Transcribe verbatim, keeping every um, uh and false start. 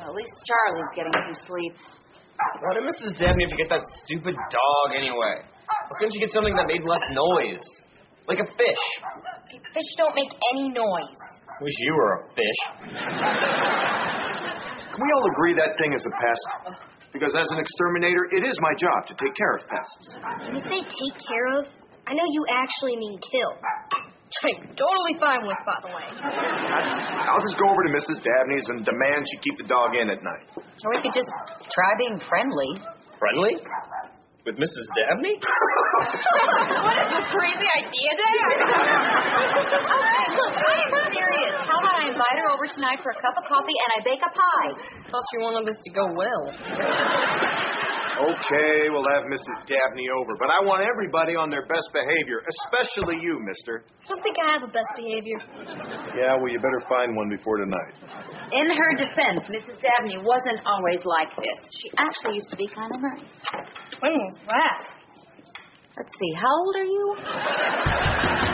Well, at least Charlie's getting some sleep. Why did Missus Dabney forget that stupid dog anyway? Why couldn't she get something that made less noise? Like a fish. Fish don't make any noise. Wish you were a fish. Can we all agree that thing is a pest? Because as an exterminator, it is my job to take care of pests. When you say take care of, I know you actually mean kill. I'm totally fine with, by the way. I'll just go over to Missus Dabney's and demand she keep the dog in at night. Or we could just try being friendly. Friendly? With Missus Dabney? What is this crazy idea, Dad? Look, I'm serious. How about I invite her over tonight for a cup of coffee and I bake a pie? Thought you wanted this to go well. Okay, we'll have Missus Dabney over, but I want everybody on their best behavior, especially you, mister. I don't think I have a best behavior. Yeah, well, you better find one before tonight. In her defense, Missus Dabney wasn't always like this. She actually used to be kind of nice. When was that? Let's see, how old are you?